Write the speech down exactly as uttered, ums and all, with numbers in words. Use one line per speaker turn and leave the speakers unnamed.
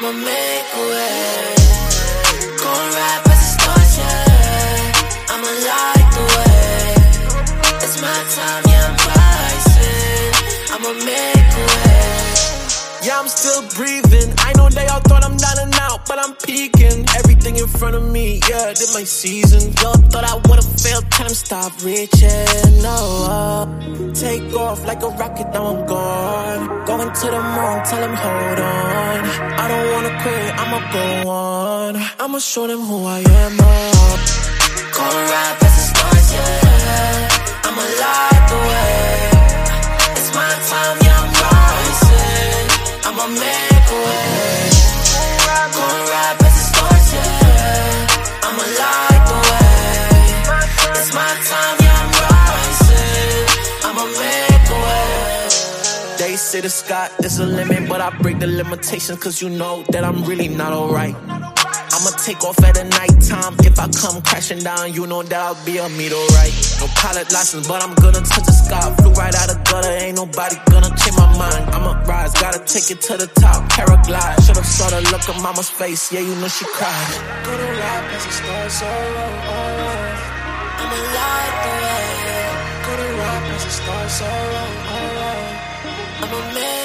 I'ma make a way. Gon' rap as a star, yeah. I'ma light the way. It's my time, yeah, I'm rising. I'ma make a way.
Yeah, I'm still breathing. I know they all thought I'm down and out, but I'm peaking. Everything in front of me, yeah, did my season. Y'all thought I would've failed, time stop reaching. No, uh, take off like a rocket, now I'm gone. Going to the moon, tell them hold on. I don't wanna quit, I'ma go on. I'ma show them who I am, uh.
Gon' rap as a star, yeah. I'ma light the way. It's my time, yeah, I'm rising. I'ma make a way. Gon' rap as a star, yeah. I'ma light the way. It's my time, yeah, I'm rising. I'ma make a way.
They say the sky is a limit, but I break the limitations, cause you know that I'm really not alright. I'ma take off at the nighttime. If I come crashing down, you know that I'll be a meteorite. No pilot license, but I'm gonna touch the sky. Flew right out of gutter, ain't nobody gonna change my mind. I'ma rise, gotta take it to the top, paraglide. Should've saw the look on mama's face, yeah, you know she cried.
Gonna rap as a star, so oh, oh. I'ma light the way.
Gonna rap as a star, so oh, oh.
I'ma make